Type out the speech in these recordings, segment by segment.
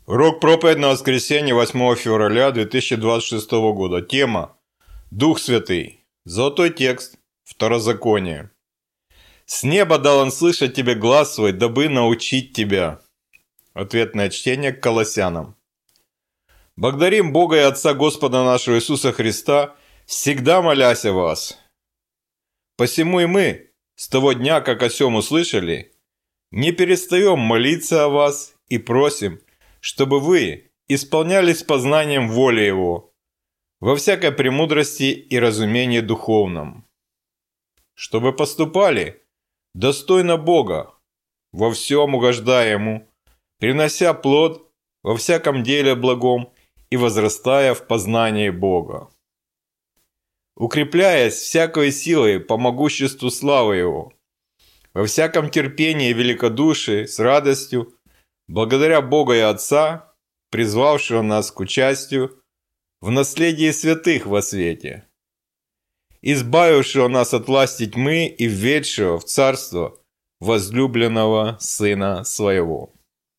Урок проповедь на воскресенье 8 февраля 2026 года. Тема «Дух Святый». Золотой текст. Второзаконие. «С неба дал он слышать тебе глас свой, дабы научить тебя». Ответное чтение к Колоссянам. Благодарим Бога и Отца Господа нашего Иисуса Христа, всегда молясь о вас. Посему и мы, с того дня, как о сем услышали, не перестаем молиться о вас и просим, чтобы вы исполнялись познанием воли Его, во всякой премудрости и разумении духовном, чтобы поступали достойно Бога, во всем угождая Ему, принося плод во всяком деле благом и возрастая в познании Бога, укрепляясь всякой силой по могуществу славы Его, во всяком терпении и великодушии с радостью, благодаря Бога и Отца, призвавшего нас к участию в наследии святых во свете, избавившего нас от власти тьмы и введшего в царство возлюбленного Сына Своего.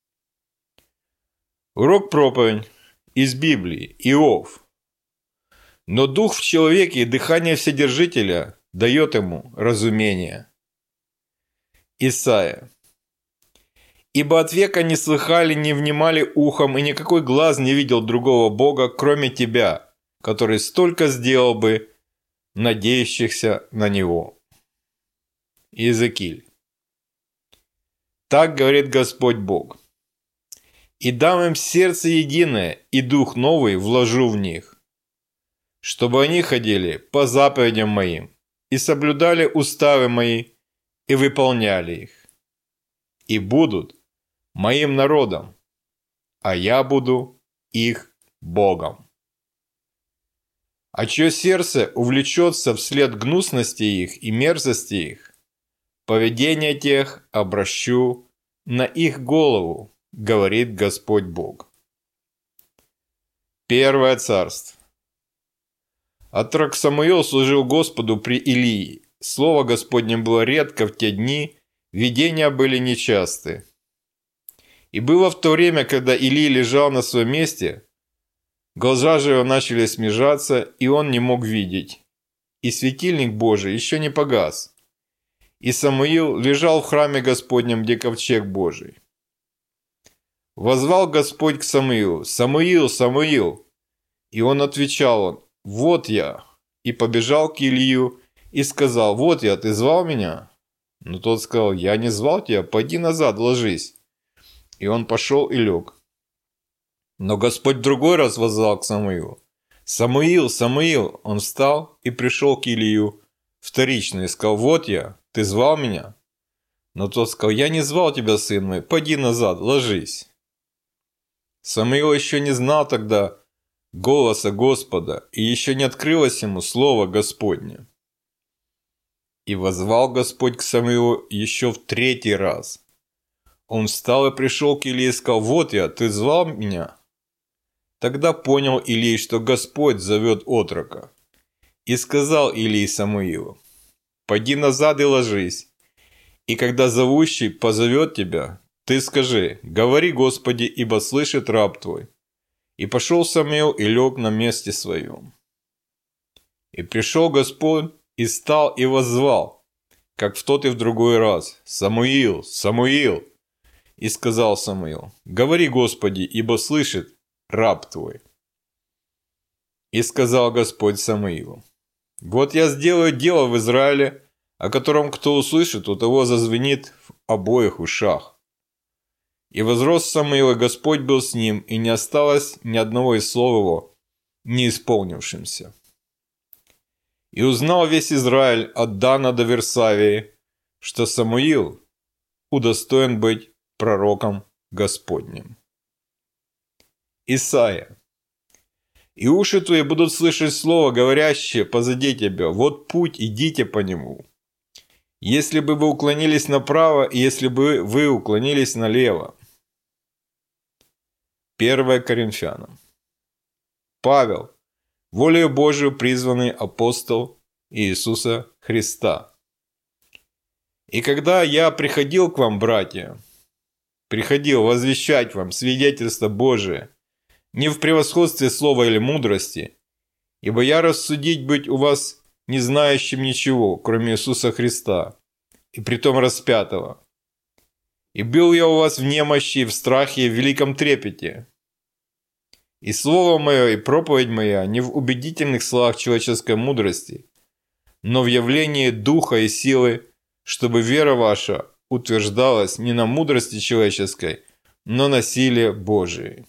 Урок проповедь из Библии. Иов. Но дух в человеке и дыхание Вседержителя дает ему разумение. Исайя. Ибо от века не слыхали, не внимали ухом, и никакой глаз не видел другого Бога, кроме Тебя, который столько сделал бы надеющихся на Него. Иезекииль. Так говорит Господь Бог. И дам им сердце единое, и дух новый вложу в них, чтобы они ходили по заповедям моим, и соблюдали уставы мои, и выполняли их, и будут моим народом, а я буду их Богом. А чье сердце увлечется вслед гнусности их и мерзости их, поведение тех обращу на их голову, говорит Господь Бог. Первое царство. Отрок Самуил служил Господу при Илии. Слово Господне было редко в те дни, видения были нечасты. И было в то время, когда Илий лежал на своем месте, глаза же его начали смежаться, и он не мог видеть. И светильник Божий еще не погас. И Самуил лежал в храме Господнем, где ковчег Божий. Воззвал Господь к Самуилу: «Самуил, Самуил!» И он отвечал: «Вот я!» И побежал к Илию и сказал: «Вот я, ты звал меня?» Но тот сказал: «Я не звал тебя, пойди назад, ложись». И он пошел и лег. Но Господь в другой раз воззвал к Самуилу: «Самуил, Самуил!» Он встал и пришел к Илию вторично и сказал: «Вот я, ты звал меня?» Но тот сказал: «Я не звал тебя, сын мой, пойди назад, ложись». Самуил еще не знал тогда голоса Господа, и еще не открылось ему слово Господне. И воззвал Господь к Самуилу еще в третий раз. Он встал и пришел к Илии и сказал: «Вот я, ты звал меня?» Тогда понял Илий, что Господь зовет отрока. И сказал Илий Самуилу: «Пойди назад и ложись, и когда зовущий позовет тебя, ты скажи: говори, Господи, ибо слышит раб твой». И пошел Самуил и лег на месте своем. И пришел Господь и стал и воззвал, как в тот и в другой раз: «Самуил, Самуил!» И сказал Самуил: «Говори, Господи, ибо слышит раб твой». И сказал Господь Самуилу: «Вот я сделаю дело в Израиле, о котором кто услышит, у того зазвенит в обоих ушах». И возрос Самуил, и Господь был с ним, и не осталось ни одного из слов его не исполнившимся. И узнал весь Израиль от Дана до Версавии, что Самуил удостоен быть пророком Господним. Исайя. «И уши твои будут слышать слово, говорящее позади тебя: вот путь, идите по нему. Если бы вы уклонились направо, и если бы вы уклонились налево». 1 Коринфянам. Павел, волею Божию призванный апостол Иисуса Христа. И когда я приходил к вам, братья, приходил возвещать вам свидетельство Божие, не в превосходстве слова или мудрости, ибо я рассудить быть у вас не знающим ничего, кроме Иисуса Христа, и притом распятого. И был я у вас в немощи, в страхе, и в великом трепете. И слово мое, и проповедь моя не в убедительных словах человеческой мудрости, но в явлении духа и силы, чтобы вера ваша утверждалась не на мудрости человеческой, но на силе Божией.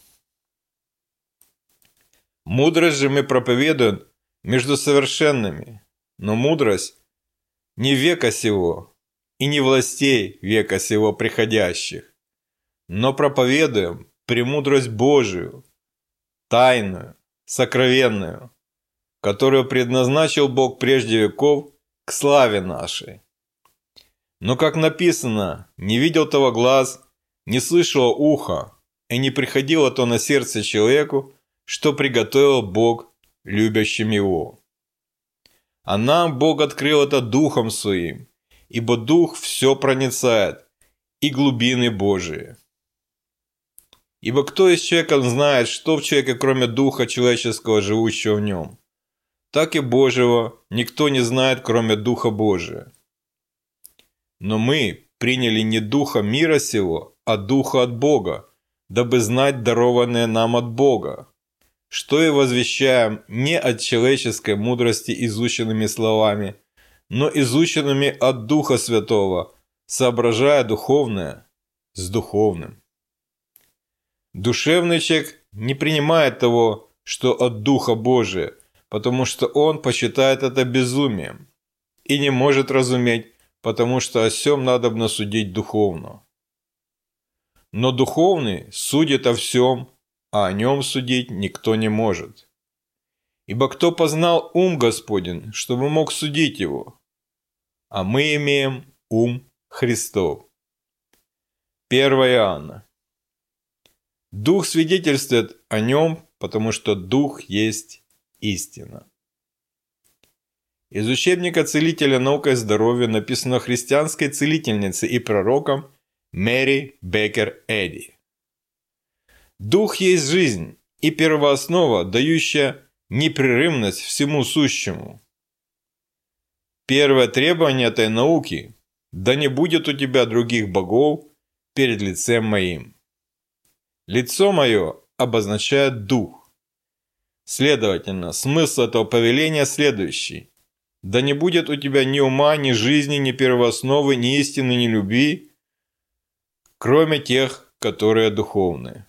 Мудрость же мы проповедуем между совершенными, но мудрость не века сего и не властей века сего приходящих, но проповедуем премудрость Божию, тайную, сокровенную, которую предназначил Бог прежде веков к славе нашей. Но, как написано, не видел того глаз, не слышало ухо, и не приходило то на сердце человеку, что приготовил Бог любящим его. А нам Бог открыл это Духом Своим, ибо Дух все проницает, и глубины Божии. Ибо кто из человека знает, что в человеке, кроме Духа человеческого, живущего в нем? Так и Божьего никто не знает, кроме Духа Божия. Но мы приняли не Духа мира сего, а Духа от Бога, дабы знать дарованное нам от Бога, что и возвещаем не от человеческой мудрости изученными словами, но изученными от Духа Святого, соображая духовное с духовным. Душевный человек не принимает того, что от Духа Божия, потому что он почитает это безумием, и не может разуметь, потому что о сем надобно судить духовно. Но духовный судит о всем, а о нем судить никто не может. Ибо кто познал ум Господень, чтобы мог судить его? А мы имеем ум Христов. 1 Иоанна. Дух свидетельствует о нем, потому что Дух есть истина. Из учебника целителя «Наука и здоровье» написано христианской целительнице и пророком Мэри Беккер Эдди. Дух есть жизнь и первооснова, дающая непрерывность всему сущему. Первое требование этой науки – да не будет у тебя других богов перед лицем моим. Лицо мое обозначает дух. Следовательно, смысл этого повеления следующий. Да не будет у тебя ни ума, ни жизни, ни первоосновы, ни истины, ни любви, кроме тех, которые духовные.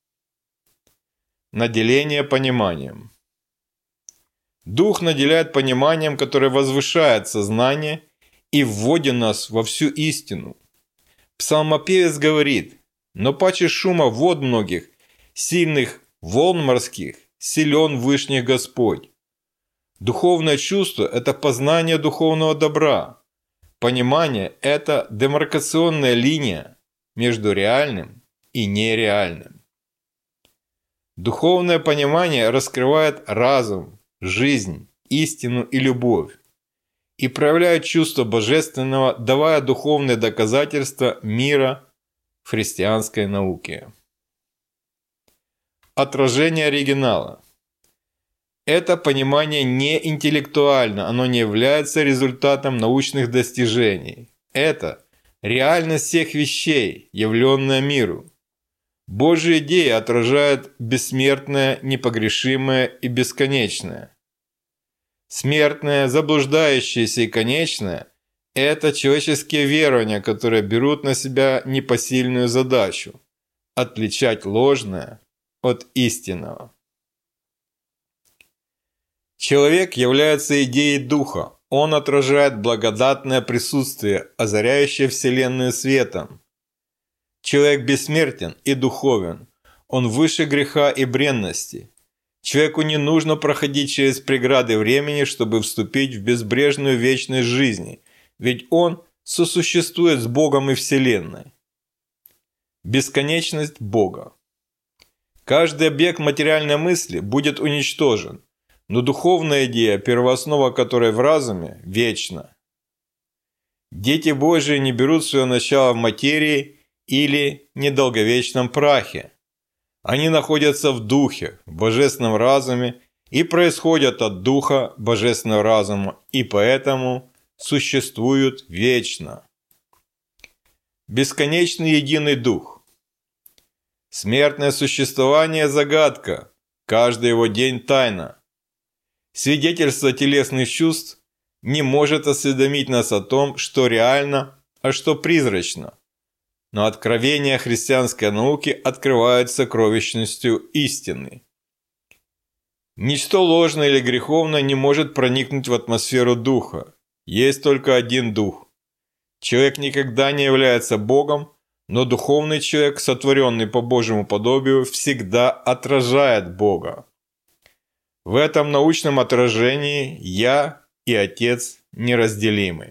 Наделение пониманием. Дух наделяет пониманием, которое возвышает сознание и вводит нас во всю истину. Псалмопевец говорит: «Но паче шума вод многих, сильных волн морских, силен Вышних Господь». Духовное чувство – это познание духовного добра. Понимание – это демаркационная линия между реальным и нереальным. Духовное понимание раскрывает разум, жизнь, истину и любовь и проявляет чувство божественного, давая духовные доказательства мира в христианской науке. Отражение оригинала. Это понимание не интеллектуально, оно не является результатом научных достижений. Это реальность всех вещей, явленная миру. Божья идея отражает бессмертное, непогрешимое и бесконечное. Смертное, заблуждающееся и конечное – это человеческие верования, которые берут на себя непосильную задачу – отличать ложное от истинного. Человек является идеей Духа. Он отражает благодатное присутствие, озаряющее Вселенную светом. Человек бессмертен и духовен. Он выше греха и бренности. Человеку не нужно проходить через преграды времени, чтобы вступить в безбрежную вечность жизни, ведь он сосуществует с Богом и Вселенной. Бесконечность Бога. Каждый объект материальной мысли будет уничтожен, но духовная идея, первооснова которой в разуме, вечна. Дети Божии не берут свое начало в материи или недолговечном прахе. Они находятся в духе, в божественном разуме и происходят от духа божественного разума, и поэтому существуют вечно. Бесконечный единый дух. Смертное существование – загадка, каждый его день – тайна. Свидетельство телесных чувств не может осведомить нас о том, что реально, а что призрачно. Но откровения христианской науки открывают сокровищностью истины. Ничто ложное или греховное не может проникнуть в атмосферу духа. Есть только один дух. Человек никогда не является Богом, но духовный человек, сотворенный по Божьему подобию, всегда отражает Бога. В этом научном отражении «Я» и Отец неразделимы.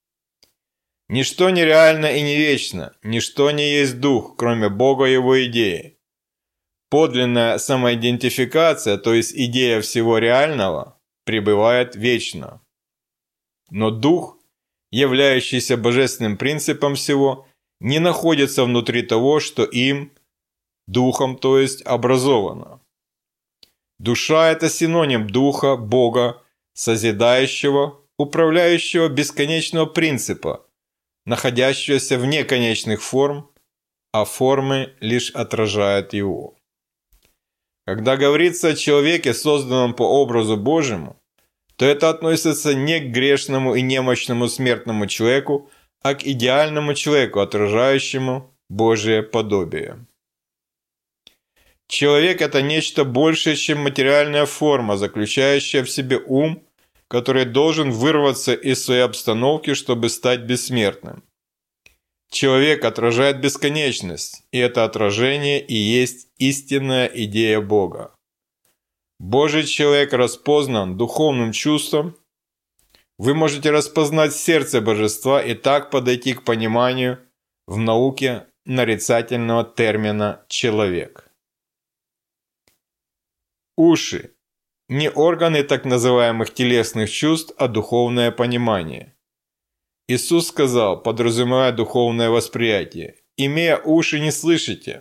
Ничто нереально и не вечно, ничто не есть дух, кроме Бога и Его идеи. Подлинная самоидентификация, то есть идея всего реального, пребывает вечно. Но дух, являющийся божественным принципом всего, не находится внутри того, что им, духом, то есть образовано. Душа – это синоним духа, Бога, созидающего, управляющего бесконечного принципа, находящегося вне конечных форм, а формы лишь отражают его. Когда говорится о человеке, созданном по образу Божьему, то это относится не к грешному и немощному смертному человеку, а к идеальному человеку, отражающему Божие подобие. Человек – это нечто большее, чем материальная форма, заключающая в себе ум, который должен вырваться из своей обстановки, чтобы стать бессмертным. Человек отражает бесконечность, и это отражение и есть истинная идея Бога. Божий человек распознан духовным чувством. Вы можете распознать сердце божества и так подойти к пониманию в науке нарицательного термина «человек». Уши – не органы так называемых телесных чувств, а духовное понимание. Иисус сказал, подразумевая духовное восприятие: «Имея уши, не слышите».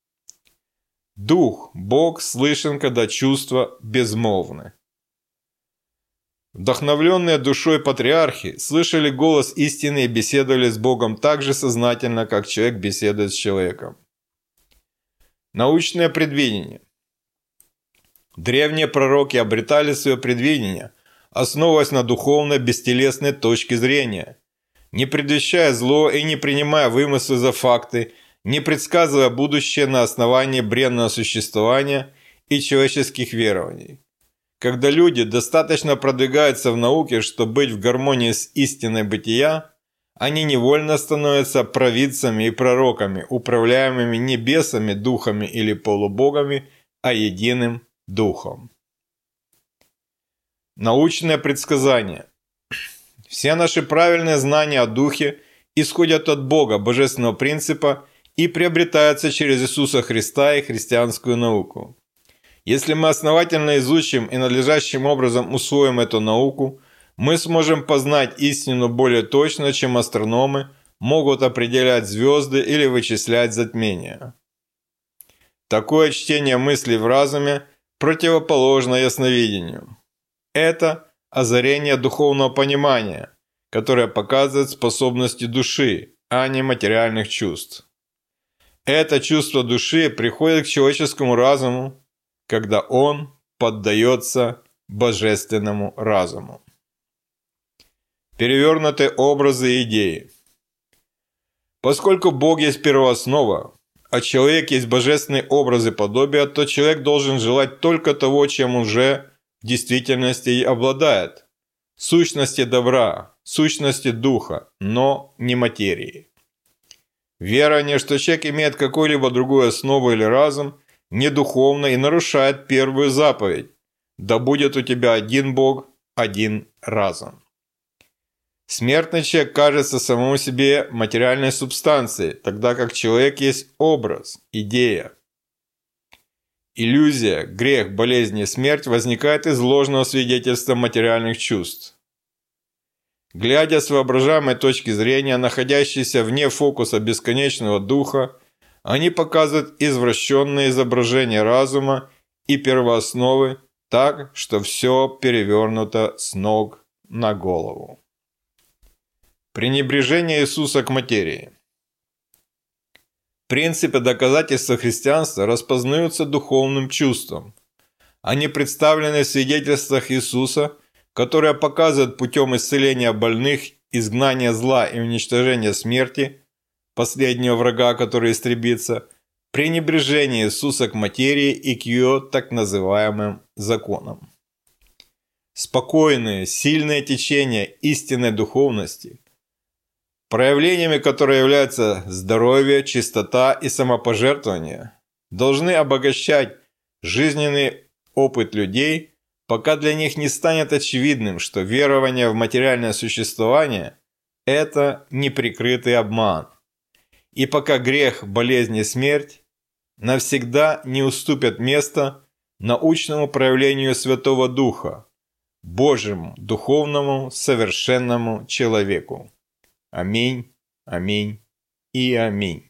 Дух, Бог, слышен, когда чувства безмолвны. Вдохновленные душой патриархи слышали голос истины и беседовали с Богом так же сознательно, как человек беседует с человеком. Научное предвидение. Древние пророки обретали свое предвидение, основываясь на духовной бестелесной точке зрения, не предвещая зло и не принимая вымыслы за факты, не предсказывая будущее на основании бренного существования и человеческих верований. Когда люди достаточно продвигаются в науке, чтобы быть в гармонии с истиной бытия, они невольно становятся провидцами и пророками, управляемыми не бесами, духами или полубогами, а единым духом. Научное предсказание. Все наши правильные знания о духе исходят от Бога, божественного принципа, и приобретаются через Иисуса Христа и христианскую науку. Если мы основательно изучим и надлежащим образом усвоим эту науку, мы сможем познать истину более точно, чем астрономы могут определять звезды или вычислять затмения. Такое чтение мыслей в разуме противоположно ясновидению. Это озарение духовного понимания, которое показывает способности души, а не материальных чувств. Это чувство души приходит к человеческому разуму, когда он поддается божественному разуму. Перевернутые образы и идеи. Поскольку Бог есть первооснова, а человек есть божественный образ и подобие, то человек должен желать только того, чем уже в действительности и обладает. Сущности добра, сущности духа, но не материи. Верование, что человек имеет какую-либо другую основу или разум, не духовно и нарушает первую заповедь: «Да будет у тебя один Бог, один разум». Смертный человек кажется самому себе материальной субстанцией, тогда как человек есть образ, идея. Иллюзия, грех, болезнь и смерть возникает из ложного свидетельства материальных чувств. глядя с воображаемой точки зрения, находящейся вне фокуса бесконечного духа, они показывают извращенные изображения разума и первоосновы так, что все перевернуто с ног на голову. Пренебрежение Иисуса к материи. Принципы доказательства христианства распознаются духовным чувством. Они представлены в свидетельствах Иисуса, которые показывают путем исцеления больных, изгнания зла и уничтожения смерти, последнего врага, который истребится, пренебрежение Иисуса к материи и к ее так называемым законам. Спокойные, сильные течения истинной духовности, проявлениями которой являются здоровье, чистота и самопожертвование, должны обогащать жизненный опыт людей, пока для них не станет очевидным, что верование в материальное существование – это неприкрытый обман, и пока грех, болезнь и смерть навсегда не уступят место научному проявлению Святого Духа, Божьему, духовному, совершенному человеку. Аминь, аминь и аминь.